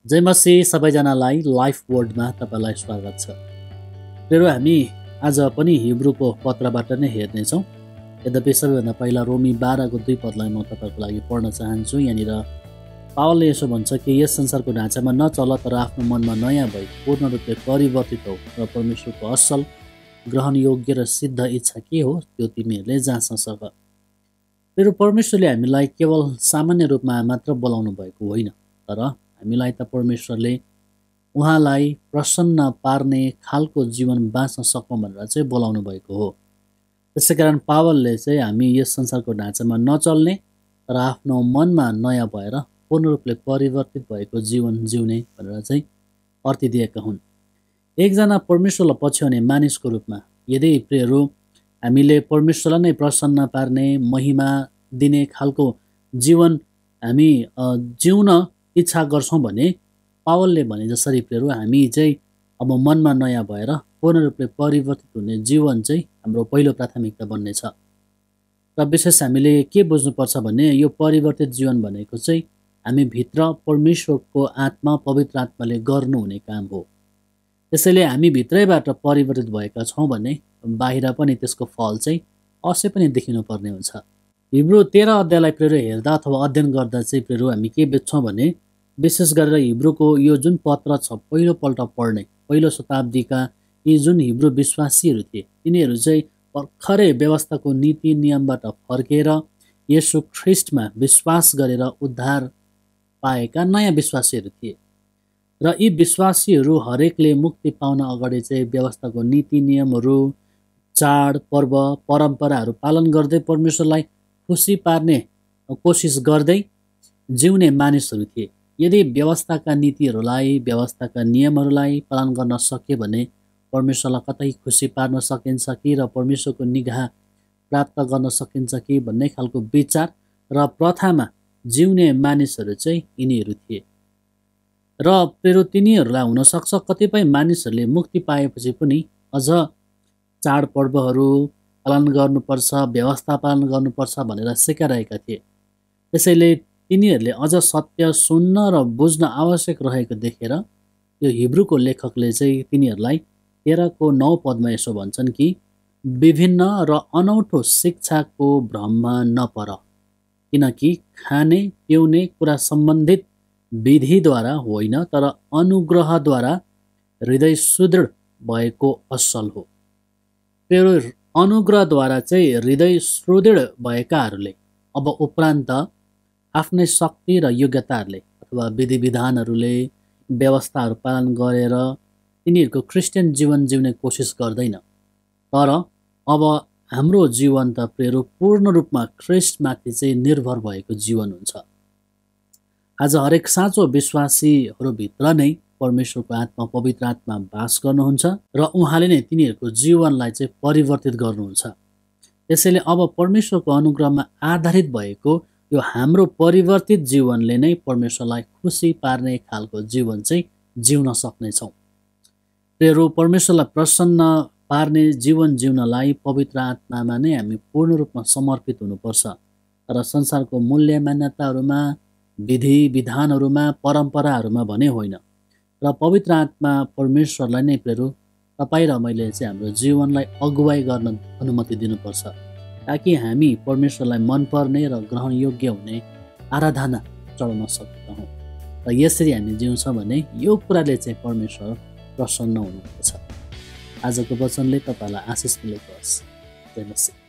जय मसीह सबैजनालाई लाइफ वर्डमा तपाईलाई स्वागत छ। प्रियहरू, हामी आज पनि हिब्रूको पत्रबाट नै हेर्नेछौँ। यद्यपि सबैभन्दा पहिला रोमी 12को 2 पदलाई म तपाईँको लागि पढ्न चाहन्छु। यहाँनिर पावलले यसो भन्छ कि यस संसारको ढाँचामा नचल, तर आफ्नो मनमा नयाँ भई पूर्ण रूपले परिवर्तित हो र परमेश्वरको असल, ग्रहणयोग्य र सिद्ध इच्छा के हो त्यो तिमीहरूले जाँच्न सक। प्रियहरू, परमेश्वरले हामीलाई केवल सामान्य रूपमा मात्र बोलाउनु भएको होइन, तर हामीलाई त परमेश्वरले उहाँलाई प्रसन्न पार्ने खालको जीवन बाँच्न सकौँ भनेर चाहिँ बोलाउनु भएको हो। त्यसै कारण पावलले चाहिँ हामी यस संसारको ढाँचामा नचल्ने तर आफ्नो मनमा नयाँ भएर पूर्ण रूपले परिवर्तित भएको जीवन जिउने भनेर चाहिँ अर्थ दिएका हुन्। एकजना परमेश्वरलाई पछ्याउने मानिसको रूपमा यदि प्रियहरू हामीले परमेश्वरलाई नै प्रसन्न पार्ने, महिमा दिने खालको जीवन हामी जिउन इच्छा गर्छौँ भने पावलले भने जसरी प्रियहरू हामी चाहिँ अब मनमा नयाँ भएर पूर्ण रूपले परिवर्तित हुने जीवन चाहिँ हाम्रो पहिलो प्राथमिकता बन्नेछ। र विशेष हामीले के बुझ्नुपर्छ भने यो परिवर्तित जीवन भनेको चाहिँ हामी भित्र परमेश्वरको आत्मा, पवित्र आत्माले गर्नुहुने काम हो। त्यसैले हामी भित्रैबाट परिवर्तित भएका छौँ भने बाहिर पनि त्यसको फल चाहिँ अवश्य पनि देखिनुपर्ने हुन्छ। हिब्रू 13 अध्यायलाई प्रियहरू हेर्दा अथवा अध्ययन गर्दा चाहिँ प्रियहरू हामी के बुझ्छौँ भने विशेष गरेर हिब्रूको यो जुन पत्र छ पहिलोपल्ट पढ्ने पहिलो शताब्दीका यी जुन हिब्रू विश्वासीहरू थिए, तिनीहरू चाहिँ भर्खरै व्यवस्थाको नीति नियमबाट फर्केर येशू ख्रिस्टमा विश्वास गरेर उद्धार पाएका नयाँ विश्वासीहरू थिए। र यी विश्वासीहरू हरेकले मुक्ति पाउन अगाडि चाहिँ व्यवस्थाको नीति नियमहरू, चाड, पर्व, परम्पराहरू पालन गर्दै परमेश्वरलाई खुसी पार्ने कोसिस गर्दै जिउने मानिसहरू थिए। यदि व्यवस्थाका नीतिहरूलाई, व्यवस्थाका नियमहरूलाई पालन गर्न सक्यो भने परमेश्वरलाई कतै खुसी पार्न सकिन्छ कि र परमेश्वरको निगाह प्राप्त गर्न सकिन्छ कि भन्ने खालको विचार र प्रथामा जिउने मानिसहरू चाहिँ यिनीहरू थिए। र प्रियहरू तिनीहरूलाई हुनसक्छ कतिपय मानिसहरूले मुक्ति पाएपछि पनि अझ चाडपर्वहरू पालन गर्नुपर्छ, व्यवस्था पालन गर्नुपर्छ भनेर सिकाइरहेका थिए। त्यसैले तिनीहरूले अझ सत्य सुन्न र बुझ्न आवश्यक रहेको देखेर यो हिब्रूको लेखकले चाहिँ तिनीहरूलाई 13को 9 पदमा यसो भन्छन् कि विभिन्न र अनौठो शिक्षाको भ्रममा नपर, किनकि खाने पिउने कुरा सम्बन्धित विधिद्वारा होइन तर अनुग्रहद्वारा हृदय सुदृढ भएको असल हो। त्यो अनुग्रहद्वारा चाहिँ हृदय सुदृढ भएकाहरूले अब उपरान्त आफ्नै शक्ति र योग्यताहरूले अथवा विधि विधानहरूले, व्यवस्थाहरू पालन गरेर तिनीहरूको क्रिस्चियन जीवन जिउने कोसिस गर्दैन, तर अब हाम्रो जीवन त प्रियहरू पूर्ण रूपमा ख्रिस्टमाथि चाहिँ निर्भर भएको जीवन हुन्छ। आज हरेक साँचो विश्वासीहरूभित्र नै परमेश्वरको आत्मा, पवित्र आत्मा वास गर्नुहुन्छ र उहाँले नै तिनीहरूको जीवनलाई चाहिँ परिवर्तित गर्नुहुन्छ। त्यसैले अब परमेश्वरको अनुग्रहमा आधारित भएको यो हाम्रो परिवर्तित जीवनले नै परमेश्वरलाई खुसी पार्ने खालको जीवन चाहिँ जिउन सक्नेछौँ। प्रियहरू, परमेश्वरलाई प्रसन्न पार्ने जीवन जिउनलाई पवित्र आत्मामा नै हामी पूर्ण रूपमा समर्पित हुनुपर्छ। र संसारको मूल्य मान्यताहरूमा, विधि विधानहरूमा, परम्पराहरूमा भने होइन, र पवित्र आत्मा परमेश्वरलाई नै प्रियहरू तपाईँ र मैले चाहिँ हाम्रो जीवनलाई अगुवाई गर्न अनुमति दिनुपर्छ, ताकि हामी परमेश्वरलाई मनपर्ने र ग्रहणयोग्य हुने आराधना चढाउन सक्छौँ। र यसरी हामी जिउँछौँ भने यो कुराले चाहिँ परमेश्वर प्रसन्न हुनुहुन्छ। आजको वचनले तपाईँलाई आशिष मिलेको होस्। जय मसीह।